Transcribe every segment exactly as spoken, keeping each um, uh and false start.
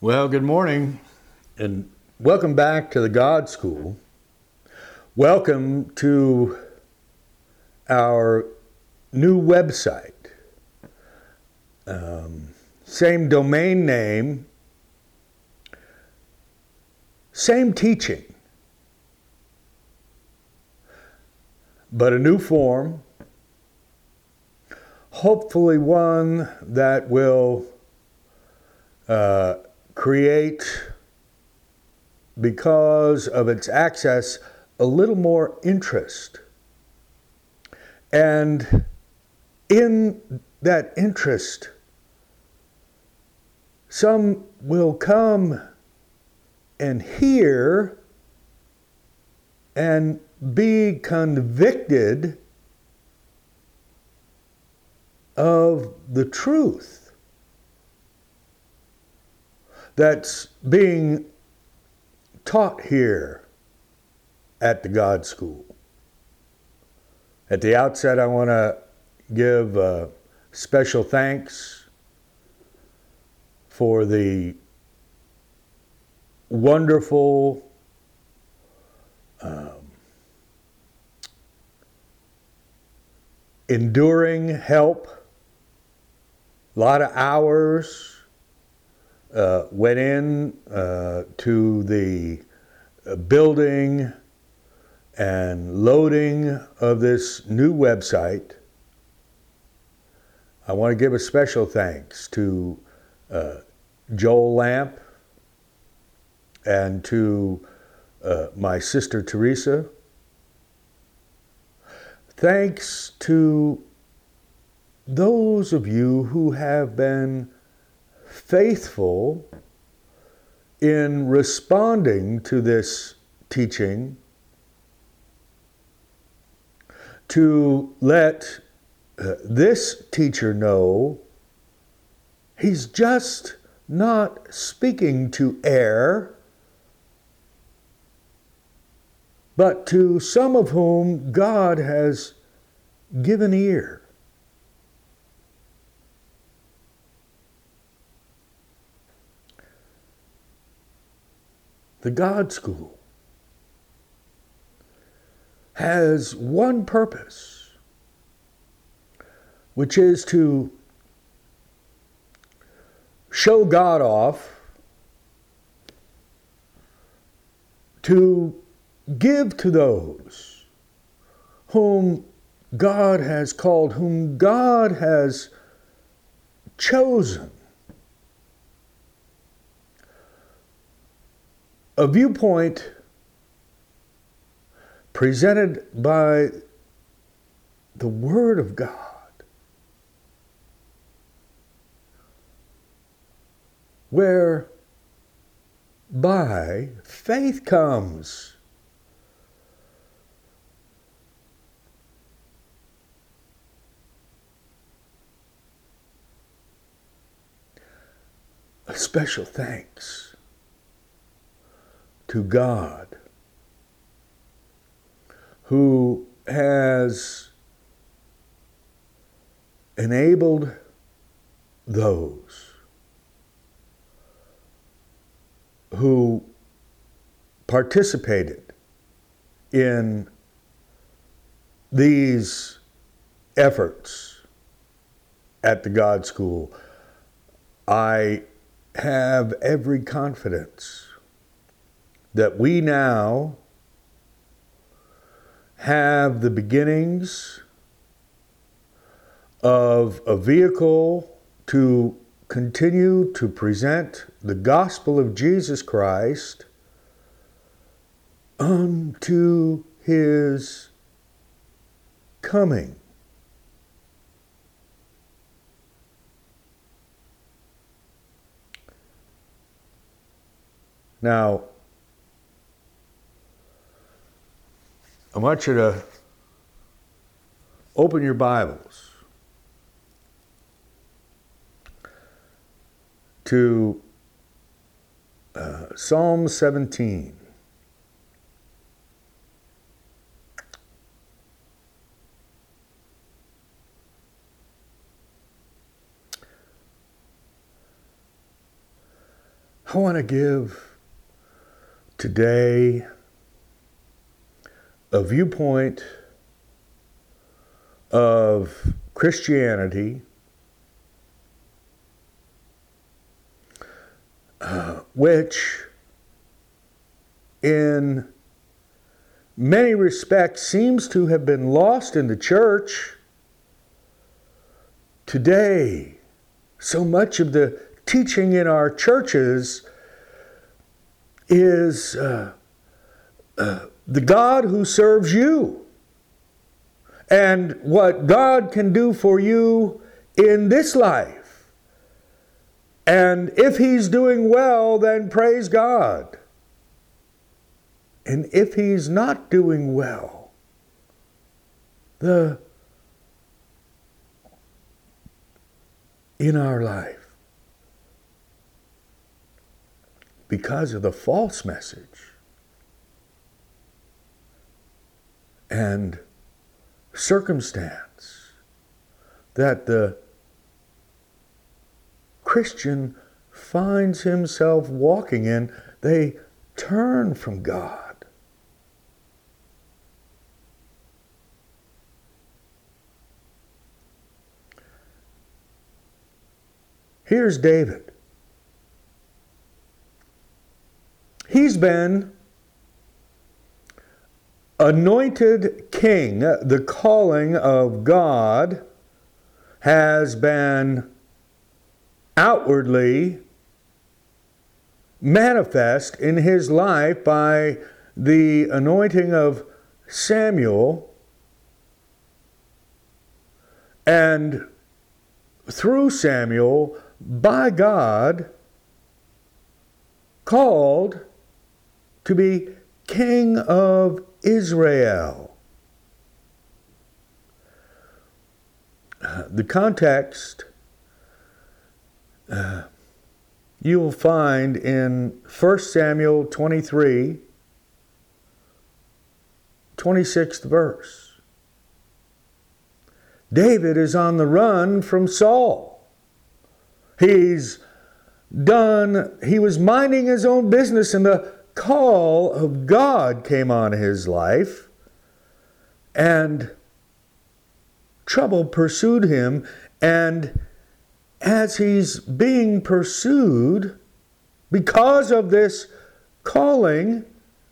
Well, good morning and welcome back to the God School. Welcome to our new website. Um, same domain name, same teaching, but a new form, hopefully one that will uh, create, because of its access, a little more interest. And in that interest, some will come and hear and be convicted of the truth that's being taught here at the God School. At the outset, I want to give uh, special thanks for the wonderful um, enduring help. A lot of hours uh, went in uh, to the uh, building and loading of this new website. I want to give a special thanks to uh, Joel Lamp and to uh, my sister Teresa. Thanks to those of you who have been faithful in responding to this teaching, to let uh, this teacher know he's just not speaking to air, but to some of whom God has given ear. The God School has one purpose, which is to show God off, to give to those whom God has called, whom God has chosen, a viewpoint presented by the Word of God, where by faith comes. A special thanks to God, who has enabled those who participated in these efforts at the God School. I have every confidence that we now have the beginnings of a vehicle to continue to present the gospel of Jesus Christ unto his coming. Now, I want you to open your Bibles to uh, Psalm seventeen. I want to give today a viewpoint of Christianity uh, which in many respects seems to have been lost in the church. Today, so much of the teaching in our churches is uh, uh, the God who serves you and what God can do for you in this life. And if He's doing well, then praise God. And if He's not doing well, the in our life, because of the false message and circumstance that the Christian finds himself walking in, they turn from God. Here's David. He's been anointed king. The calling of God has been outwardly manifest in his life by the anointing of Samuel, and through Samuel, by God, called to be king of Israel. Uh, the context uh, you'll find in First Samuel twenty-three, twenty-sixth verse. David is on the run from Saul. He's done, he was minding his own business, and the call of God came on his life, and trouble pursued him. And as he's being pursued because of this calling,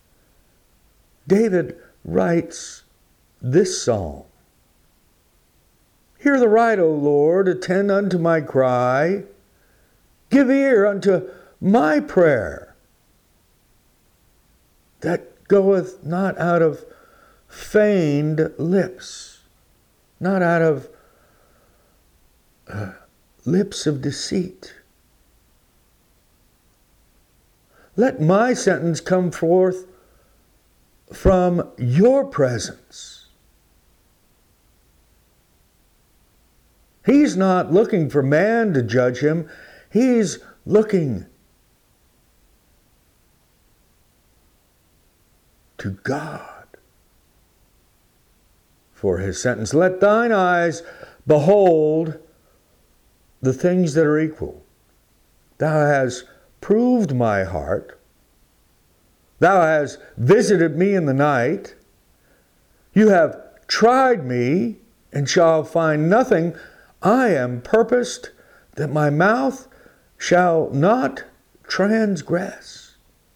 David writes this psalm. Hear the right, O Lord, attend unto my cry. Give ear unto my prayer, that goeth not out of feigned lips, not out of uh, lips of deceit. Let my sentence come forth from your presence. He's not looking for man to judge him. He's looking to God for his sentence. Let thine eyes behold the things that are equal. Thou hast proved my heart. Thou hast visited me in the night. You have tried me and shall find nothing. I am purposed that my mouth shall not transgress.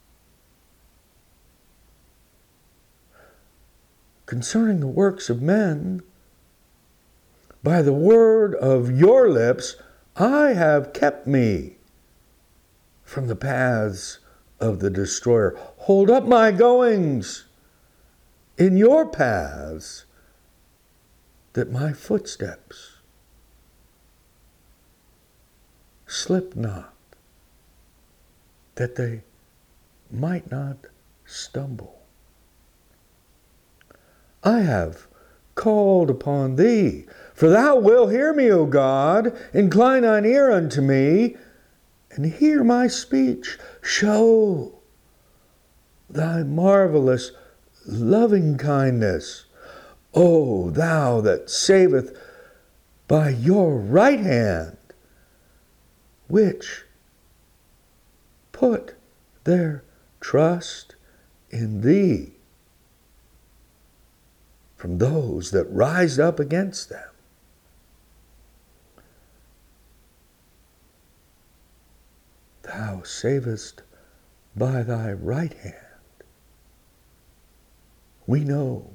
Concerning the works of men, by the word of your lips, I have kept me from the paths of the destroyer. Hold up my goings in your paths, that my footsteps slip not, that they might not stumble. I have called upon thee, for thou wilt hear me, O God. Incline thine ear unto me, and hear my speech. Show thy marvelous loving kindness, O thou that saveth by your right hand, which put their trust in thee from those that rise up against them. Thou savest by thy right hand. We know,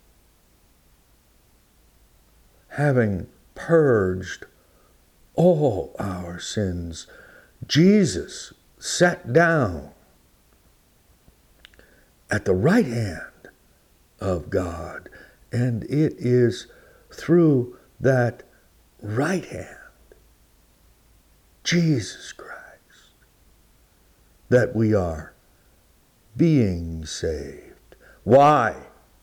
having purged all our sins, Jesus sat down at the right hand of God, and it is through that right hand, Jesus Christ, that we are being saved. Why?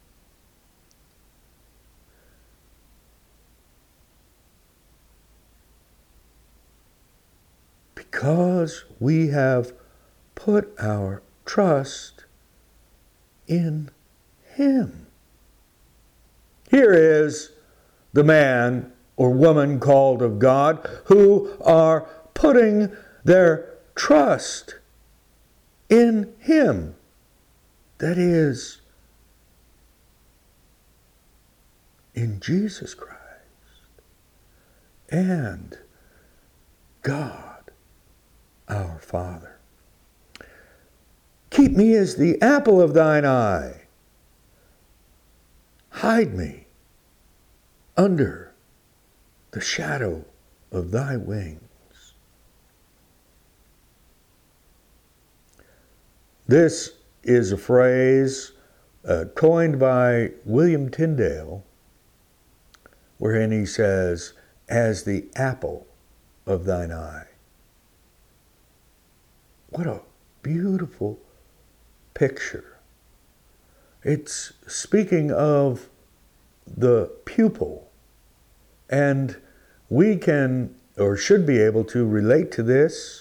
Because we have put our trust in Him. Here is the man or woman called of God who are putting their trust in Him. That is, in Jesus Christ and God our Father. Keep me as the apple of thine eye. Hide me under the shadow of thy wings. This is a phrase uh, coined by William Tyndale, wherein he says, as the apple of thine eye. What a beautiful picture. It's speaking of the pupil, and we can or should be able to relate to this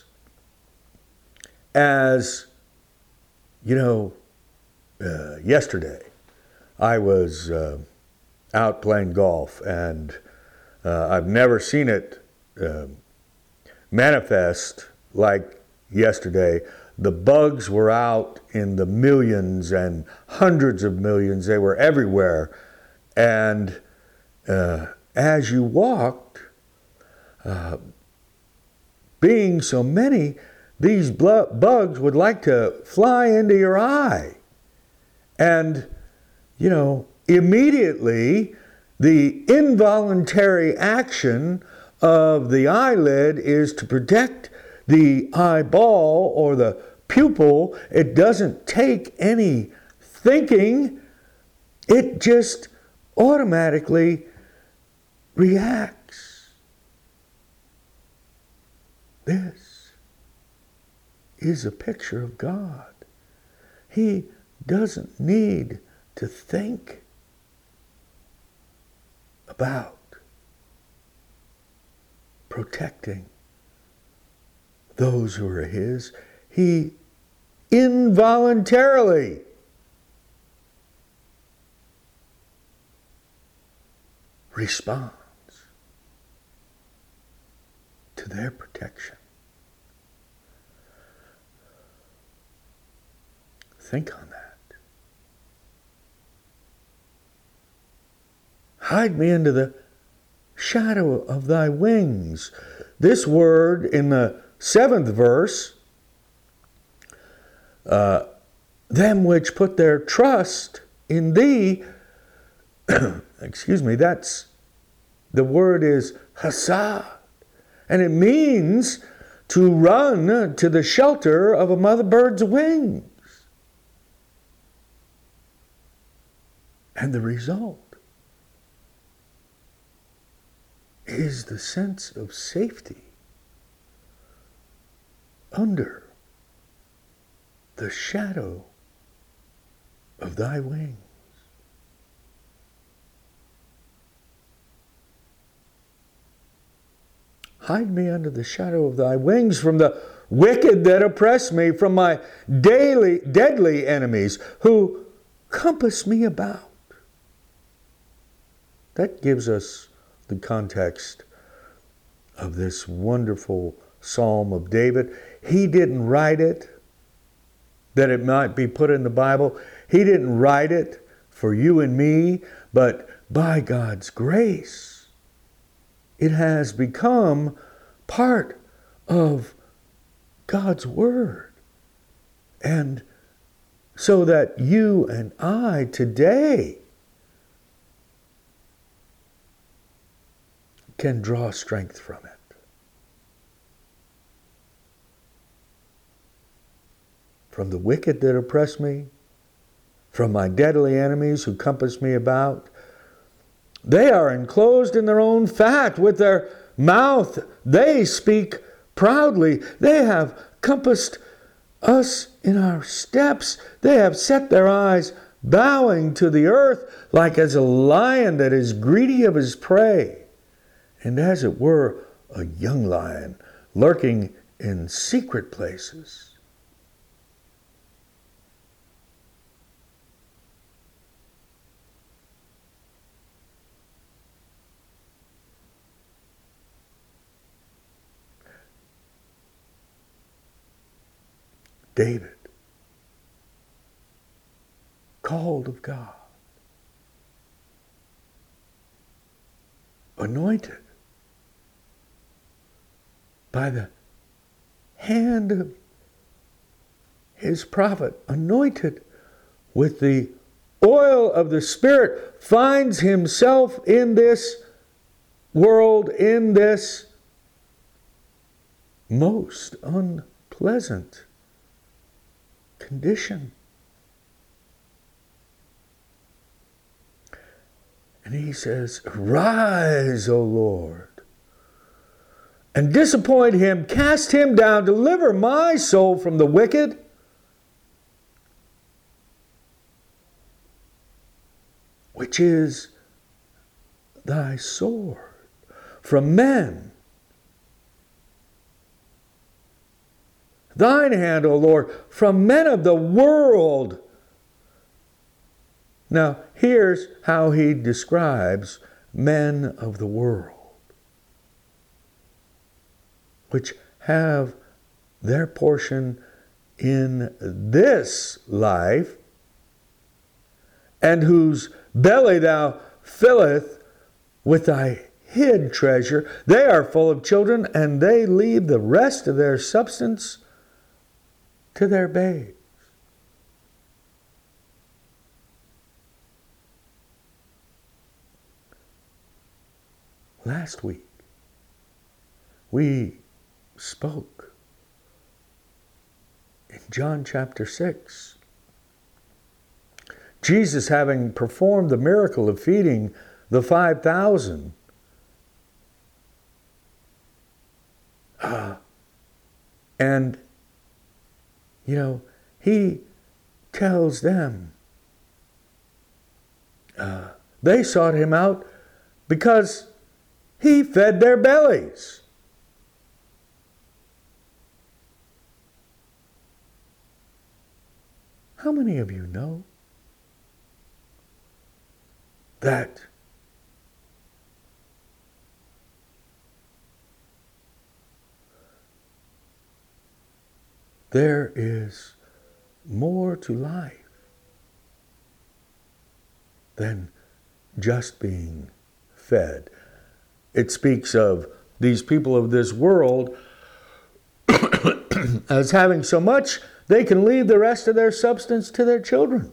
as, you know, uh, yesterday I was uh, out playing golf, and uh, I've never seen it uh, manifest like yesterday. The bugs were out in the millions and hundreds of millions. They were everywhere. And uh, as you walked, uh, being so many, these bl- bugs would like to fly into your eye. And, you know, immediately the involuntary action of the eyelid is to protect the eyeball or the pupil. It doesn't take any thinking. It just automatically reacts. This is a picture of God. He doesn't need to think about protecting those who are His. He involuntarily responds to their protection. Think on that. Hide me under the shadow of thy wings. This word in the seventh verse, uh, them which put their trust in thee, excuse me, that's, the word is hasad, and it means to run to the shelter of a mother bird's wings. And the result is the sense of safety under the shadow of thy wings. Hide me under the shadow of thy wings from the wicked that oppress me, from my daily deadly enemies who compass me about. That gives us the context of this wonderful Psalm of David. He didn't write it that it might be put in the Bible. He didn't write it for you and me, but by God's grace, it has become part of God's Word. And so that you and I today can draw strength from it. From the wicked that oppress me, from my deadly enemies who compass me about. They are enclosed in their own fat. With their mouth they speak proudly. They have compassed us in our steps. They have set their eyes bowing to the earth, like as a lion that is greedy of his prey, and as it were a young lion lurking in secret places. David, called of God, anointed by the hand of his prophet, anointed with the oil of the Spirit, finds himself in this world, in this most unpleasant condition. And he says, "Arise, O Lord, and disappoint him, cast him down, deliver my soul from the wicked, which is thy sword, from men. Thine hand, O Lord, from men of the world." Now, here's how he describes men of the world, which have their portion in this life, and whose belly thou filleth with thy hid treasure. They are full of children, and they leave the rest of their substance to their babes. Last week, we spoke in John chapter six. Jesus, having performed the miracle of feeding the five thousand, uh, and You know, he tells them uh, they sought him out because he fed their bellies. How many of you know that there is more to life than just being fed? It speaks of these people of this world as having so much they can leave the rest of their substance to their children.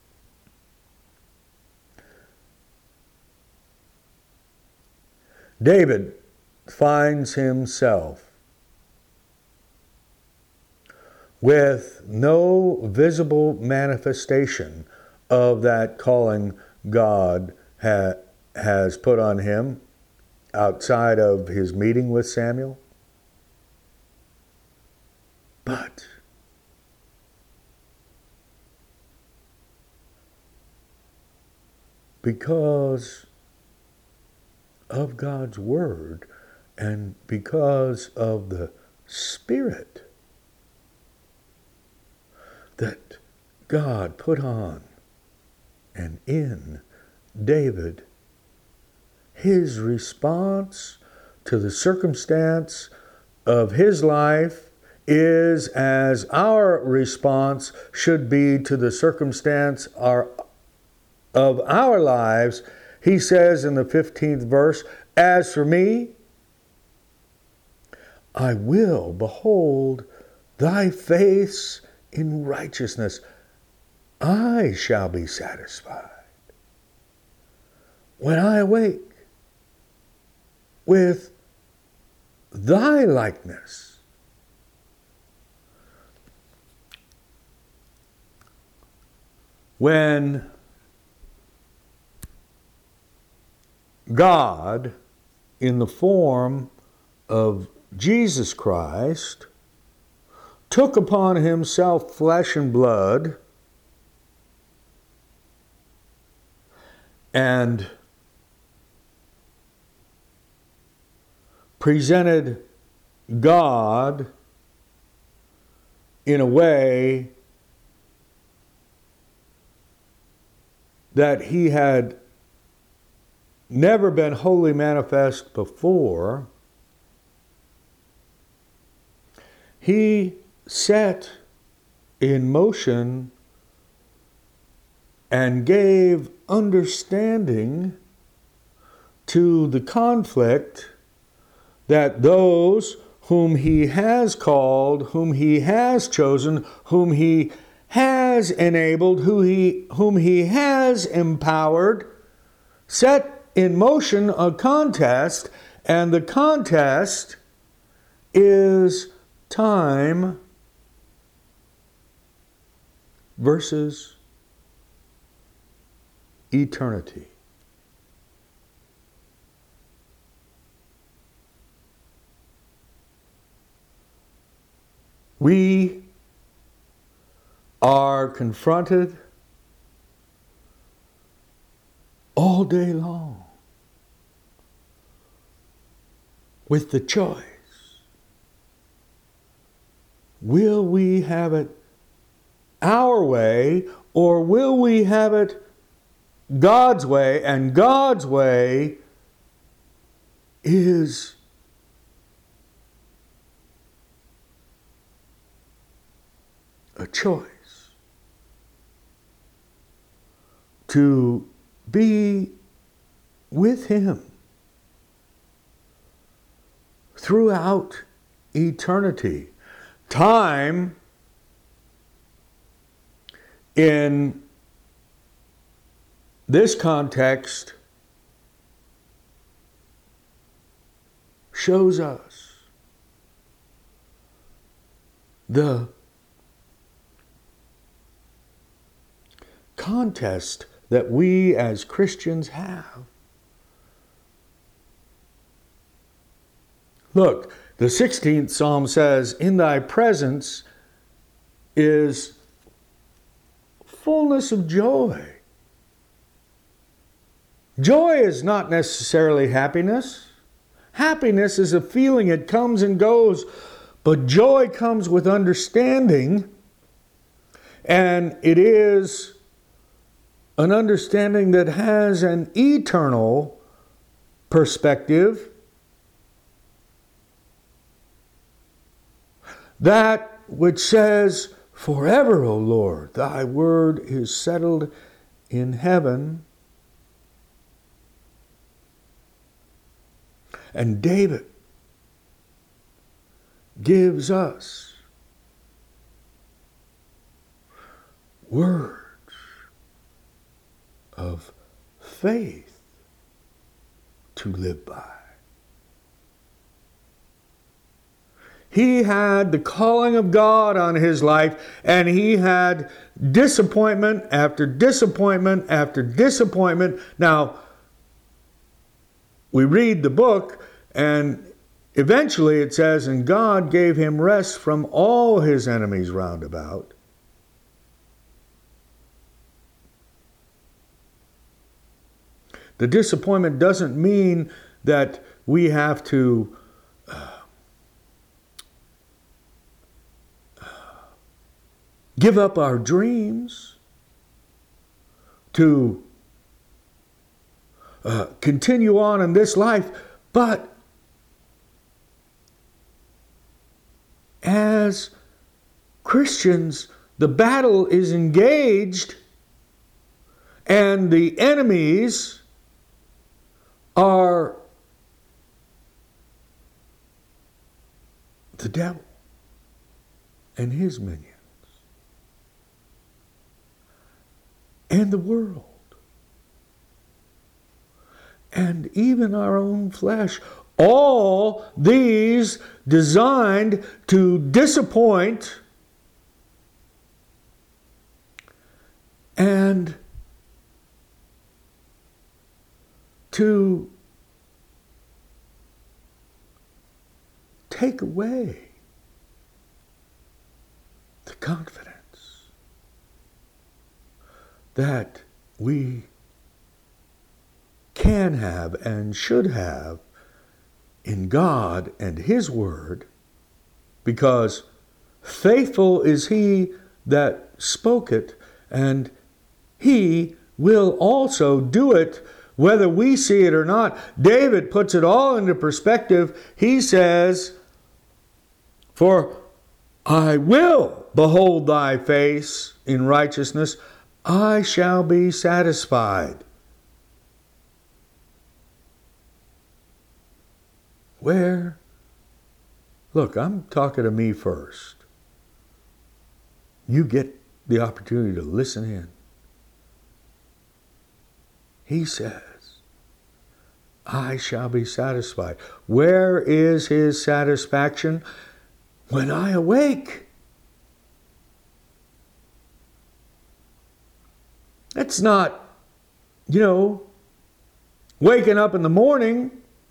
David finds himself with no visible manifestation of that calling God ha- has put on him outside of his meeting with Samuel. But because of God's Word and because of the Spirit that God put on and in David, his response to the circumstance of his life is as our response should be to the circumstance our, of our lives. He says in the fifteenth verse, "As for me, I will behold thy face in righteousness. I shall be satisfied when I awake with thy likeness." When God, in the form of Jesus Christ, took upon himself flesh and blood and presented God in a way that he had never been wholly manifest before, he set in motion and gave understanding to the conflict that those whom he has called, whom he has chosen, whom he has enabled, who he, whom he has empowered, set in motion a contest, and the contest is time versus eternity. We are confronted all day long with the choice. Will we have it our way, or will we have it God's way? And God's way is a choice to be with him throughout eternity. Time in this context shows us the contest that we as Christians have. Look, the sixteenth Psalm says, "In thy presence is fullness of joy." Joy is not necessarily happiness. Happiness is a feeling, it comes and goes. But joy comes with understanding, and it is an understanding that has an eternal perspective. That which says, "Forever, O Lord, thy word is settled in heaven." And David gives us words of faith to live by. He had the calling of God on his life, and he had disappointment after disappointment after disappointment. Now, we read the book, and eventually it says, "And God gave him rest from all his enemies round about." The disappointment doesn't mean that we have to uh, give up our dreams, to uh, continue on in this life, but as Christians, the battle is engaged, and the enemies are the devil and his minions and the world and even our own flesh. All these designed to disappoint and to take away the confidence that we can have and should have in God and His Word, because faithful is He that spoke it, and He will also do it whether we see it or not. David puts it all into perspective. He says, "For I will behold thy face in righteousness, I shall be satisfied." Where? Look, I'm talking to me first. You get the opportunity to listen in. He says, I shall be satisfied. Where is His satisfaction? When I awake. It's not, you know, waking up in the morning.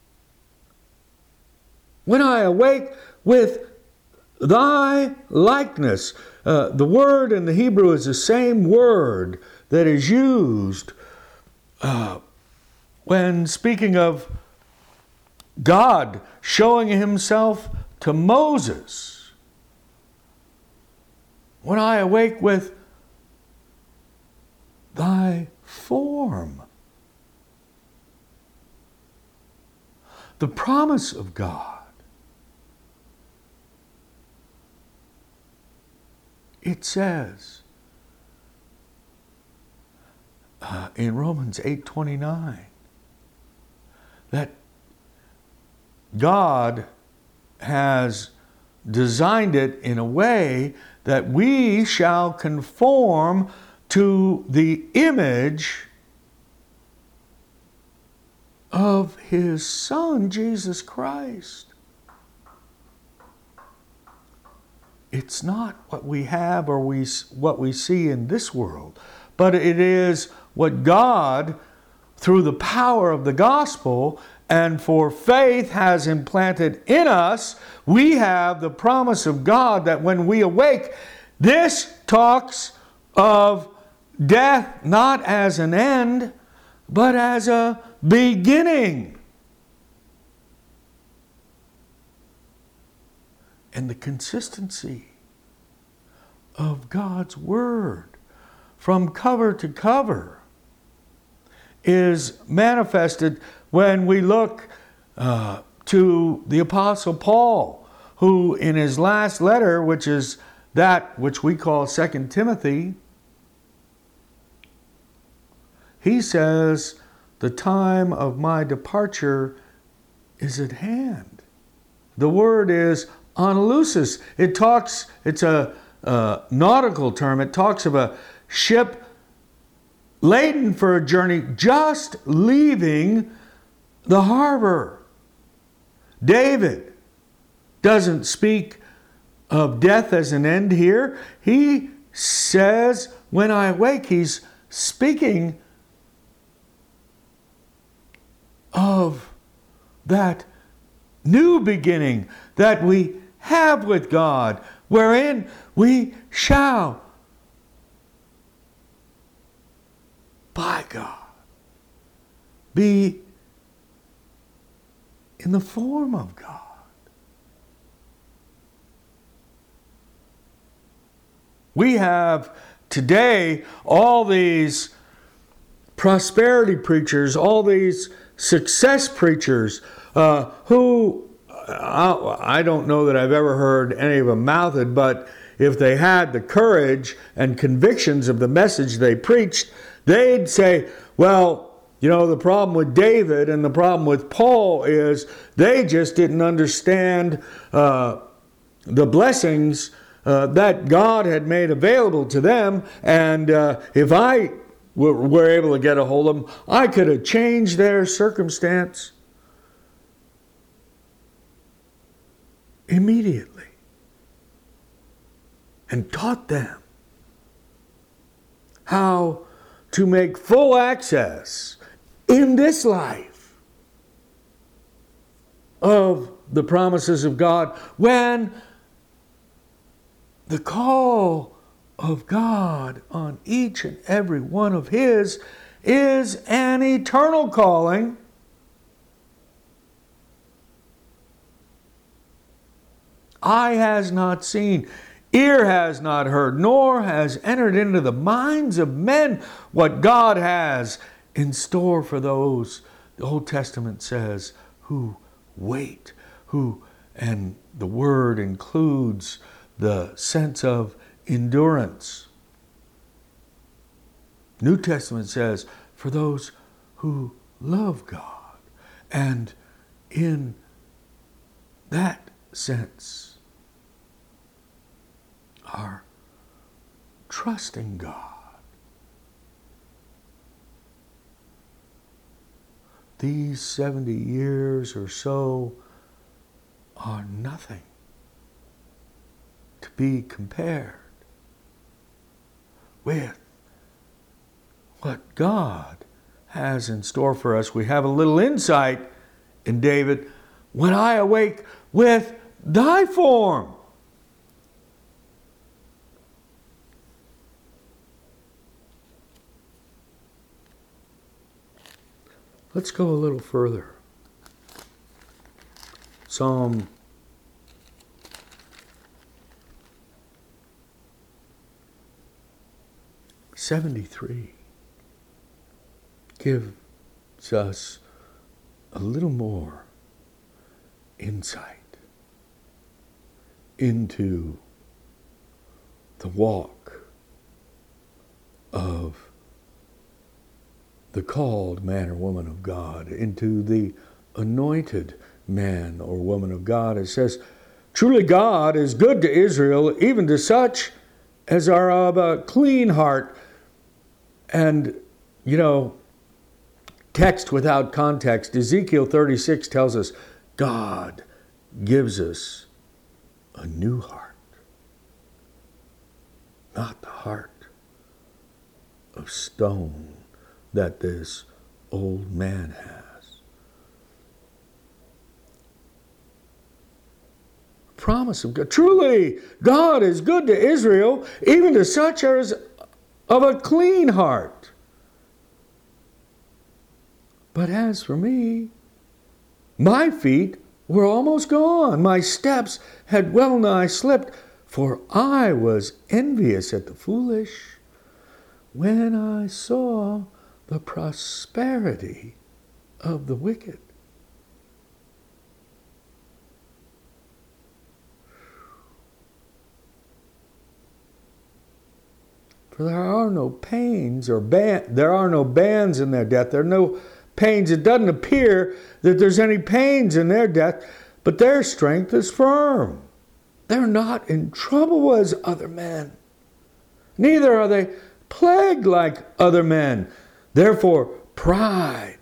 When I awake with thy likeness. Uh, the word in the Hebrew is the same word that is used uh, when speaking of God showing Himself to Moses. When I awake with thy form. The promise of God. It says uh, in Romans eight twenty-nine that God has designed it in a way that we shall conform to the image of His Son, Jesus Christ. It's not what we have or we what we see in this world, but it is what God, through the power of the gospel and for faith, has implanted in us. We have the promise of God that when we awake, this talks of death not as an end, but as a beginning. And the consistency of God's Word from cover to cover is manifested when we look uh, to the Apostle Paul, who in his last letter, which is that which we call Second Timothy, he says, the time of my departure is at hand. The word is Analusis. It talks, it's a, a nautical term. It talks of a ship laden for a journey just leaving the harbor. David doesn't speak of death as an end here. He says, when I awake, he's speaking of that new beginning that we have with God, wherein we shall, by God, be in the form of God. We have today all these prosperity preachers, all these success preachers uh, who I, I don't know that I've ever heard any of them mouth it, but if they had the courage and convictions of the message they preached, they'd say, well, you know, the problem with David and the problem with Paul is they just didn't understand uh, the blessings uh, that God had made available to them. And uh, if I were, were able to get a hold of them, I could have changed their circumstance immediately and taught them how to make full access in this life of the promises of God, when the call of God on each and every one of His is an eternal calling. Eye has not seen, ear has not heard, nor has entered into the minds of men what God has in store for those, the Old Testament says, who wait, who, and the word includes the sense of endurance. New Testament says, for those who love God, and in that sense are trusting God. These seventy years or so are nothing to be compared with what God has in store for us. We have a little insight in David. When I awake with thy form. Let's go a little further. Psalm seventy-three gives us a little more insight into the walk of the called man or woman of God, into the anointed man or woman of God. It says, truly God is good to Israel, even to such as are of a clean heart. And, you know, text without context, Ezekiel thirty-six tells us God gives us a new heart, not the heart of stone that this old man has. Promise of God. Truly, God is good to Israel, even to such as of a clean heart. But as for me, my feet were almost gone. My steps had well nigh slipped, for I was envious at the foolish when I saw the prosperity of the wicked. For there are no pains or ban- there are no bands in their death. There are no pains. It doesn't appear that there's any pains in their death, but their strength is firm. They're not in trouble as other men. Neither are they plagued like other men. Therefore, pride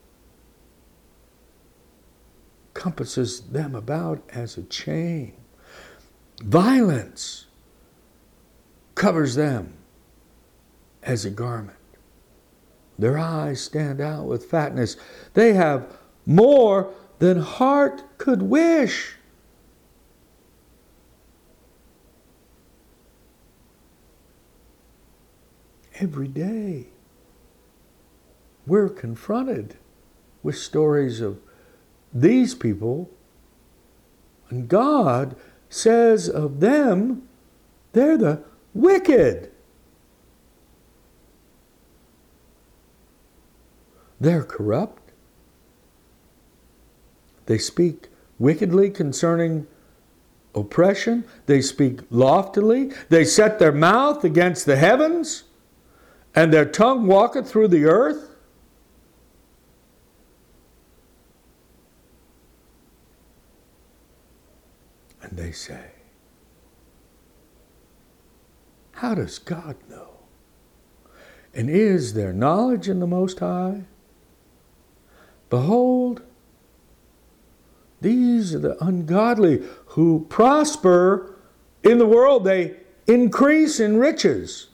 compasses them about as a chain. Violence covers them as a garment. Their eyes stand out with fatness. They have more than heart could wish. Every day, we're confronted with stories of these people, and God says of them, they're the wicked. They're corrupt. They speak wickedly concerning oppression. They speak loftily. They set their mouth against the heavens, and their tongue walketh through the earth. And they say, how does God know? And is there knowledge in the Most High? Behold, these are the ungodly who prosper in the world. They increase in riches.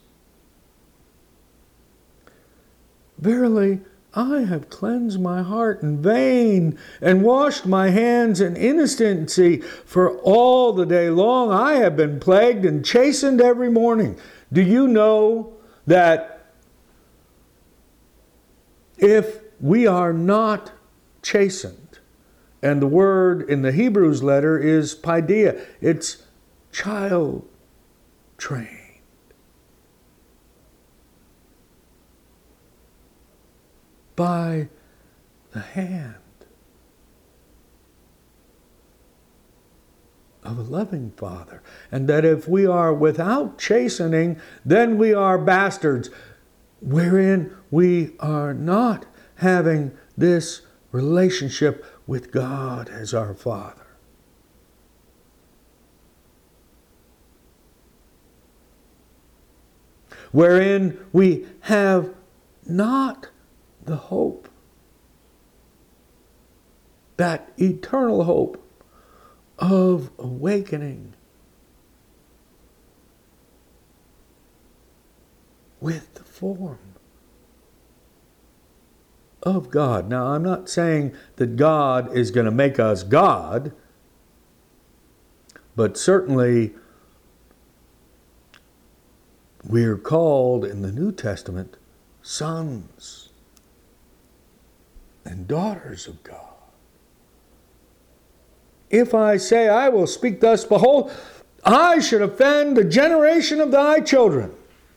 Verily, I have cleansed my heart in vain and washed my hands in innocency. For all the day long I have been plagued and chastened every morning. Do you know that if we are not chastened, and the word in the Hebrews letter is paideia, it's child trained. By the hand of a loving Father. And that if we are without chastening, then we are bastards, wherein we are not having this relationship with God as our Father. Wherein we have not the hope, that eternal hope of awakening with the form of God. Now, I'm not saying that God is going to make us God, but certainly we're called in the New Testament sons and daughters of God. If I say, I will speak thus, behold, I should offend the generation of thy children.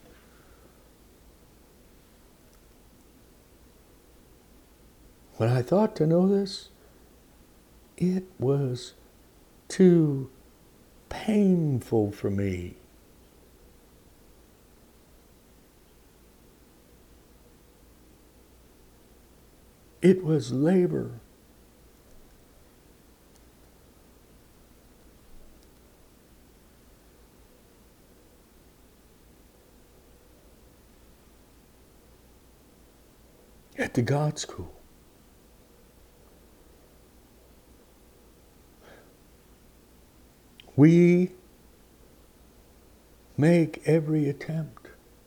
When I thought to know this, it was too painful for me. It was labor. At the God School. We make every attempt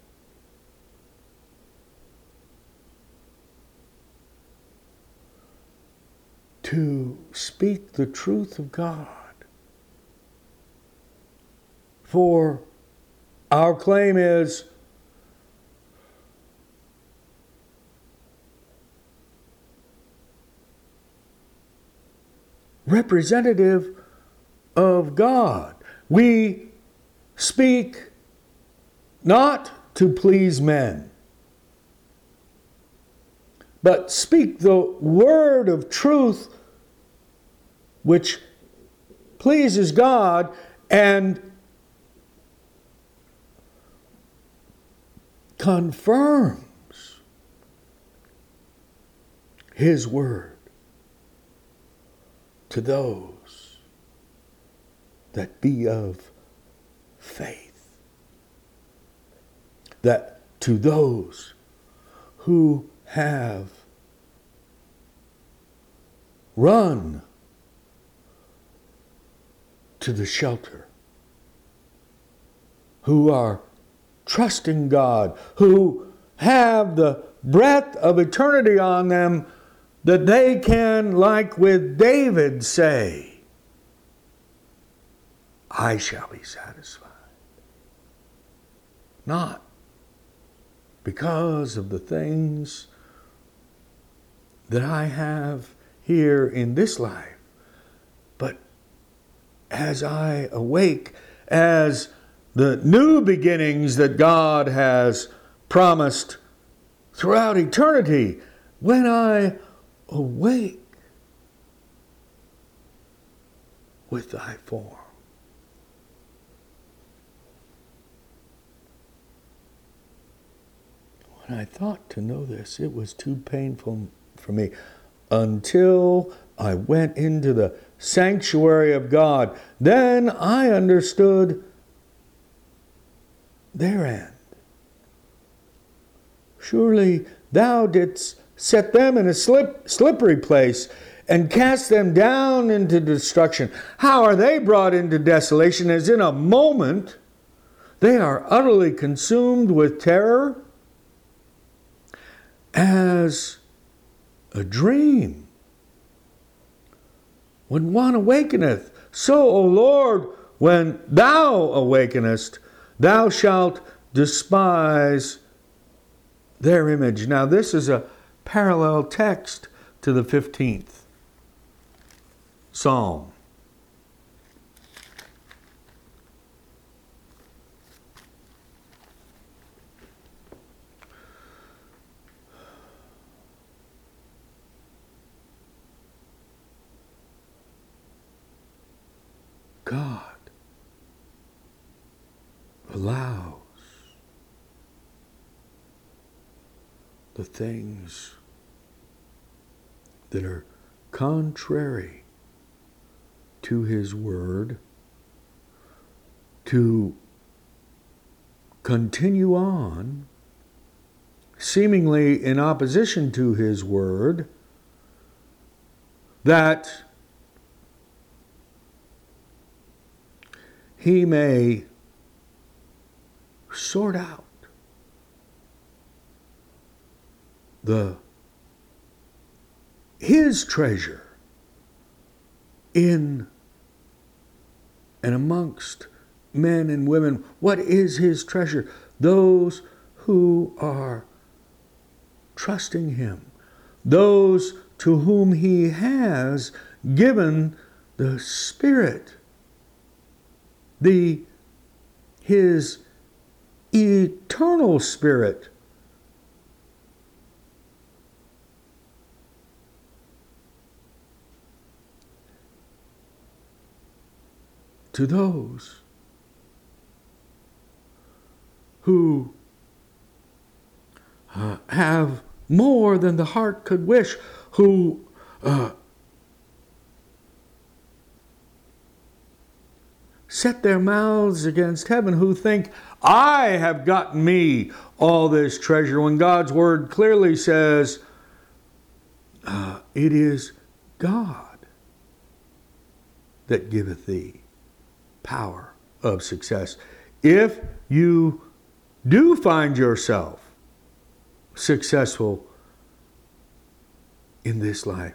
to speak the truth of God. For our claim is representative of God. We speak not to please men, but speak the word of truth which pleases God and confirms His word to those that be of faith. That to those who have run to the shelter, who are trusting God, who have the breath of eternity on them, that they can, like with David, say, I shall be satisfied. Not because of the things that I have here in this life, but as I awake, as the new beginnings that God has promised throughout eternity, when I awake, with thy form. When I thought to know this, it was too painful for me until I went into the sanctuary of God. Then I understood their end. Surely thou didst set them in a slip, slippery place and cast them down into destruction. How are they brought into desolation? As in a moment they are utterly consumed with terror, as a dream when one awakeneth. So, O Lord, when thou awakenest, thou shalt despise their image. Now, this is a parallel text to the fifteenth Psalm. God allows the things that are contrary to His Word to continue on, seemingly in opposition to His Word, that He may sort out the His treasure in and amongst men and women. What is His treasure? Those who are trusting Him, those to whom He has given the Spirit, the His eternal Spirit. To those who uh, have more than the heart could wish, who uh, set their mouths against heaven, who think, I have gotten me all this treasure, when God's Word clearly says uh, it is God that giveth thee power of success. If you do find yourself successful in this life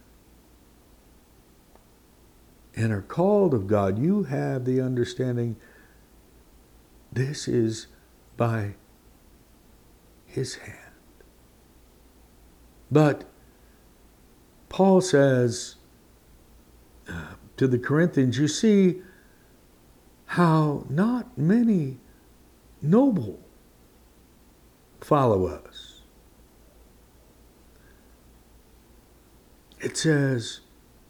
and are called of God, you have the understanding this is by His hand. But Paul says uh, to the Corinthians, you see how not many noble follow us. It says,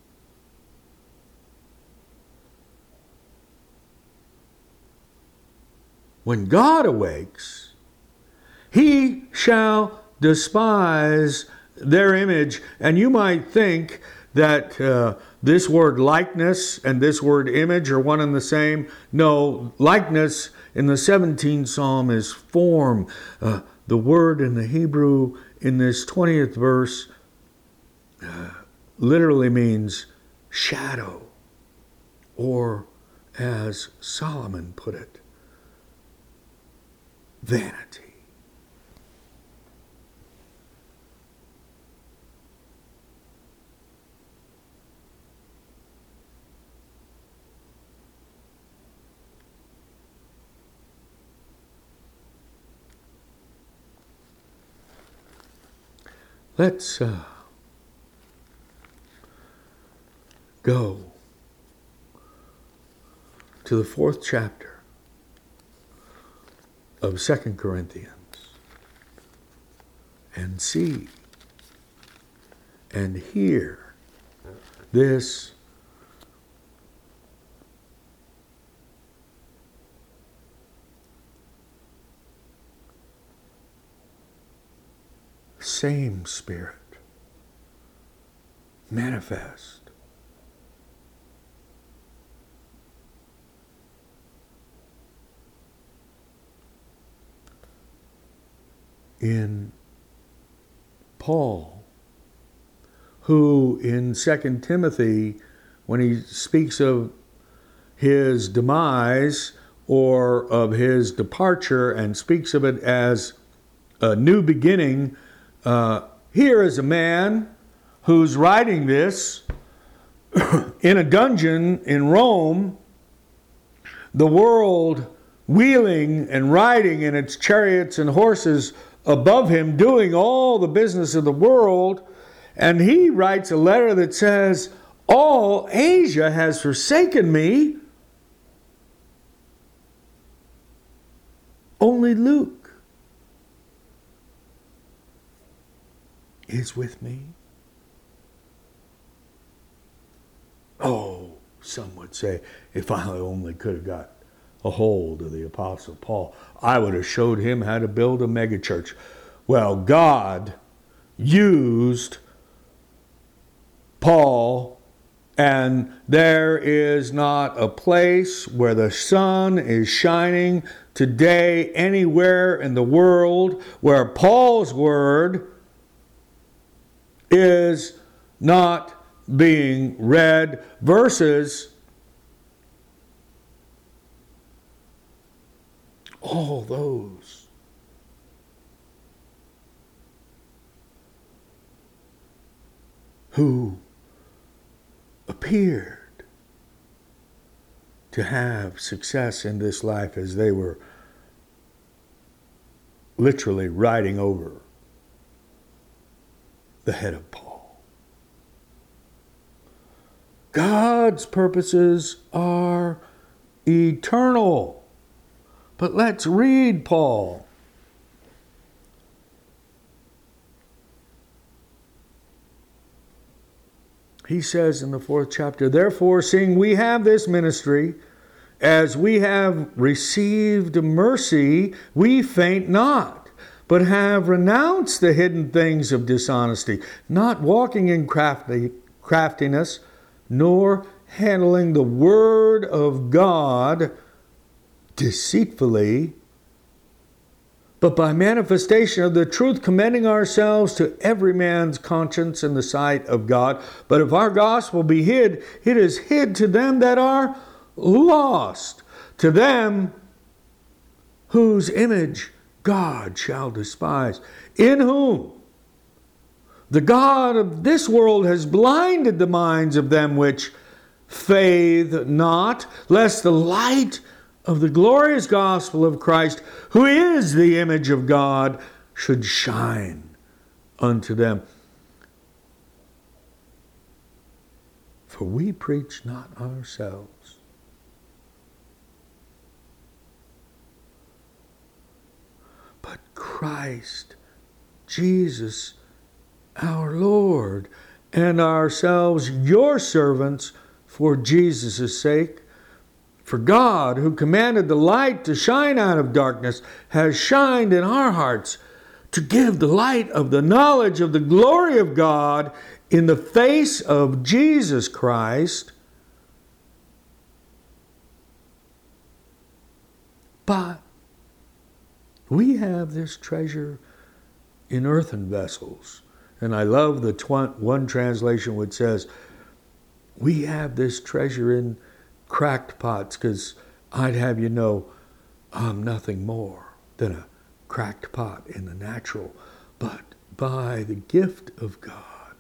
when God awakes, He shall despise their image. And you might think that uh, this word likeness and this word image are one and the same. No, likeness in the seventeenth Psalm is form. Uh, the word in the Hebrew in this twentieth verse uh, literally means shadow, or as Solomon put it, vanity. Let's uh, go to the fourth chapter of Second Corinthians and see and hear this same Spirit manifest. In Paul, who in Second Timothy, when he speaks of his demise or of his departure and speaks of it as a new beginning, uh, here is a man who's writing this in a dungeon in Rome, the world wheeling and riding in its chariots and horses above him, doing all the business of the world. And he writes a letter that says, all Asia has forsaken me. Only Luke is with me. Oh, some would say, if I only could have got a hold of the Apostle Paul, I would have showed him how to build a megachurch. Well, God used Paul, and there is not a place where the sun is shining today anywhere in the world where Paul's word is not being read, versus all those who appeared to have success in this life as they were literally riding over the head of Paul. God's purposes are eternal. But let's read Paul. He says in the fourth chapter, therefore, seeing we have this ministry, as we have received mercy, we faint not, but have renounced the hidden things of dishonesty, not walking in crafty, craftiness, nor handling the word of God deceitfully, but by manifestation of the truth, commending ourselves to every man's conscience in the sight of God. But if our gospel be hid, it is hid to them that are lost, to them whose image God shall despise, in whom the God of this world has blinded the minds of them which faith not, lest the light of the glorious gospel of Christ, who is the image of God, should shine unto them. For we preach not ourselves, but Christ Jesus our Lord, and ourselves your servants for Jesus' sake. For God, who commanded the light to shine out of darkness, has shined in our hearts to give the light of the knowledge of the glory of God in the face of Jesus Christ. But we have this treasure in earthen vessels. And I love the tw- one translation which says, we have this treasure in cracked pots, because I'd have you know I'm nothing more than a cracked pot in the natural. But by the gift of God,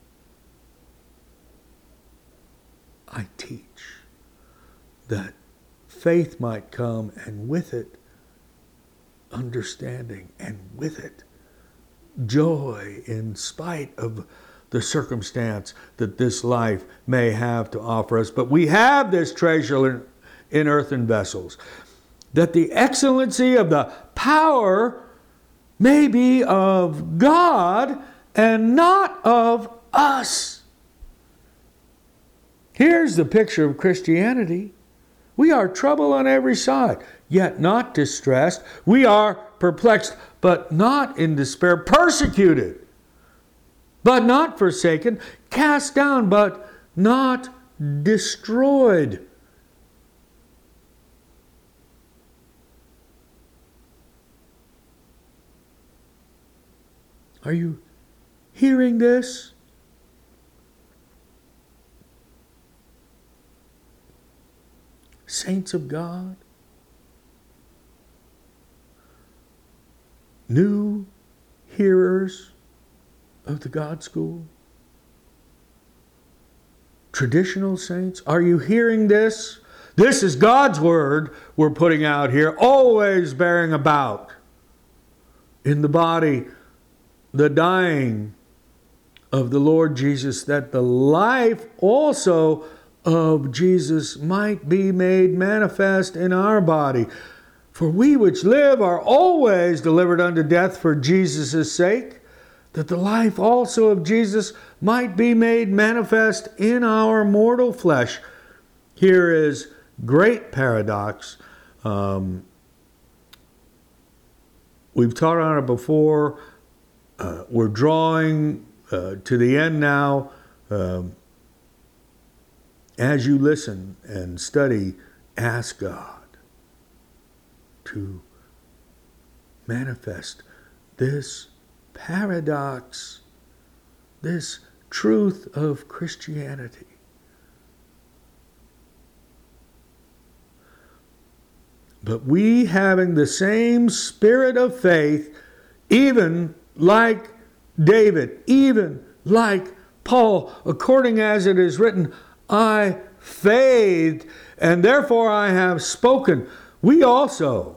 I teach that faith might come, and with it, understanding, and with it, joy in spite of the circumstance that this life may have to offer us. But we have this treasure in, in earthen vessels, that the excellency of the power may be of God and not of us. Here's the picture of Christianity. We are troubled on every side, yet not distressed. We are perplexed, but not in despair. Persecuted, but not forsaken, cast down, but not destroyed. Are you hearing this? Saints of God, new hearers of the God School, traditional saints, are you hearing this? This is God's word we're putting out here, always bearing about in the body the dying of the Lord Jesus, that the life also of Jesus might be made manifest in our body. For we which live are always delivered unto death for Jesus' sake, that the life also of Jesus might be made manifest in our mortal flesh. Here is great paradox. Um, we've taught on it before. Uh, we're drawing uh, to the end now. Um, As you listen and study, ask God to manifest this paradox, this truth of Christianity. But we, having the same spirit of faith, even like David, even like Paul, according as it is written, I faithed, and therefore I have spoken. We also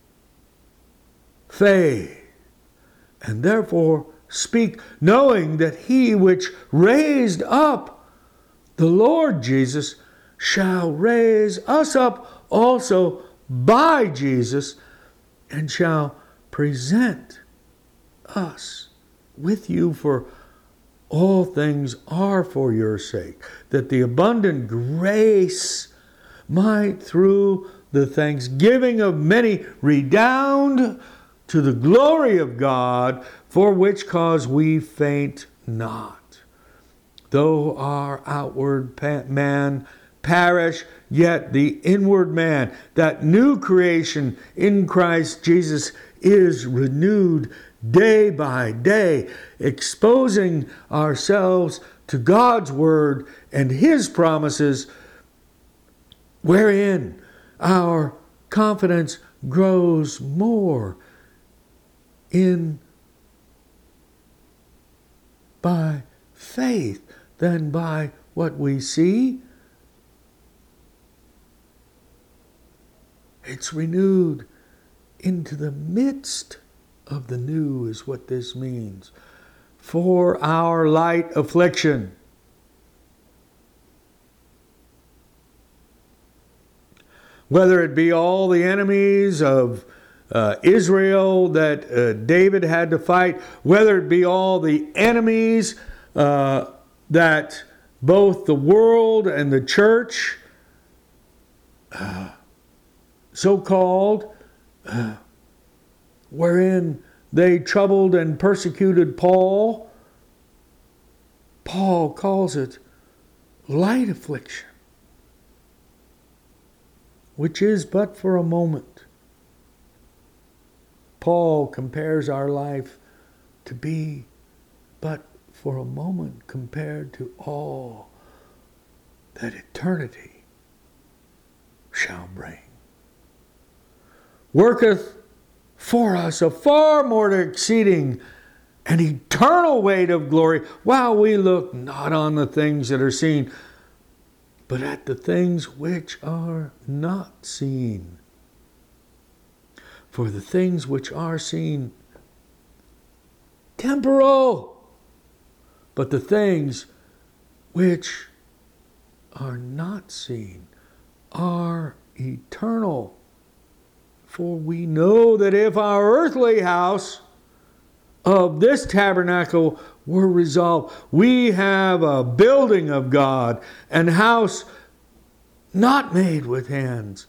faith, and therefore speak, knowing that he which raised up the Lord Jesus shall raise us up also by Jesus, and shall present us with you. For all things are for your sake, that the abundant grace might through the thanksgiving of many redound to the glory of God, for which cause we faint not. Though our outward man perish, yet the inward man, that new creation in Christ Jesus, is renewed day by day, exposing ourselves to God's word and his promises, wherein our confidence grows more in by faith than by what we see. It's renewed into the midst of the new, is what this means. For our light affliction. Whether it be all the enemies of uh, Israel that uh, David had to fight, whether it be all the enemies uh, that both the world and the church, uh, so-called, uh, wherein they troubled and persecuted Paul, Paul calls it light affliction, which is but for a moment. Paul compares our life to be but for a moment compared to all that eternity shall bring. Worketh for us a far more exceeding an eternal weight of glory, while we look not on the things that are seen, but at the things which are not seen. For the things which are seen, temporal, but the things which are not seen are eternal. For we know that if our earthly house of this tabernacle were resolved, we have a building of God, an house not made with hands,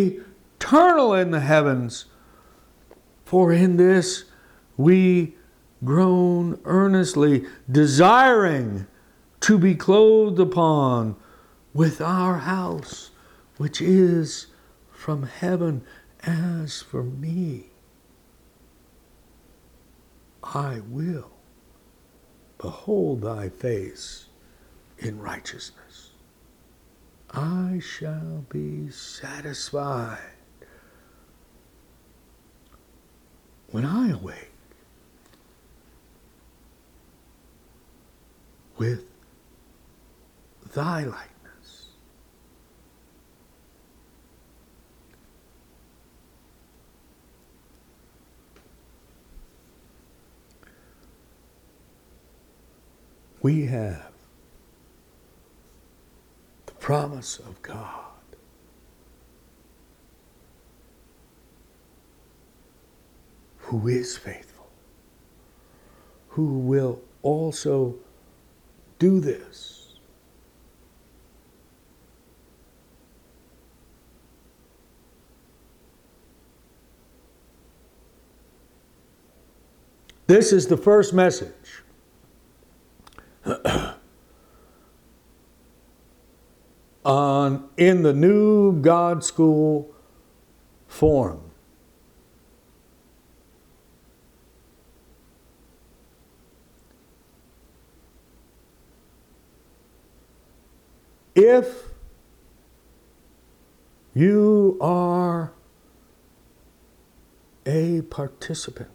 eternal in the heavens. For in this we groan earnestly, desiring to be clothed upon with our house, which is from heaven. As for me, I will behold thy face in righteousness. I shall be satisfied when I awake with thy likeness. We have the promise of God, who is faithful, who will also do this. This is the first message on in the new God School Forum. If you are a participant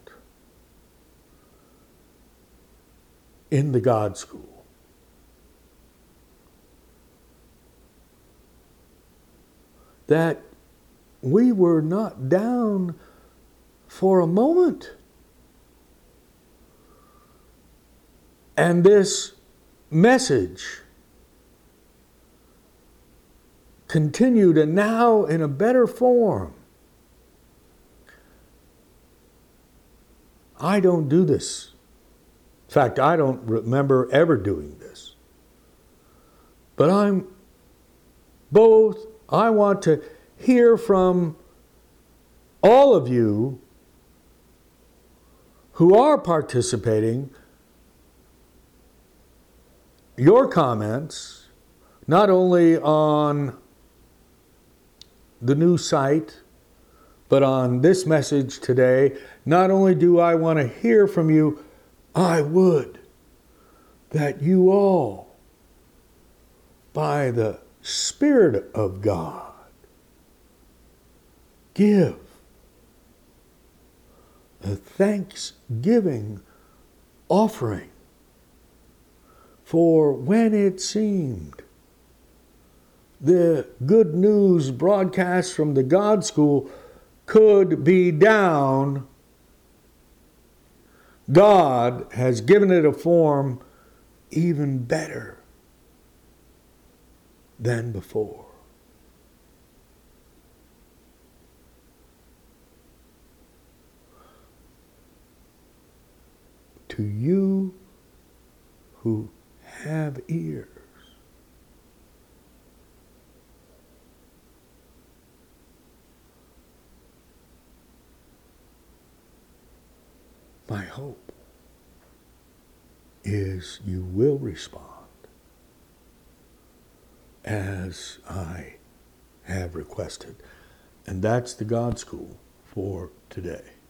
in the God School, that we were not down for a moment. And this message continued, and now in a better form. I don't do this. In fact, I don't remember ever doing this. But I'm both, I want to hear from all of you who are participating, your comments, not only on the new site, but on this message today. Not only do I want to hear from you, I would that you all, by the Spirit of God, give a thanksgiving offering for when it seemed the good news broadcast from the God School could be down, God has given it a form even better than before. To you who have ears, my hope is you will respond as I have requested. And that's the God School for today.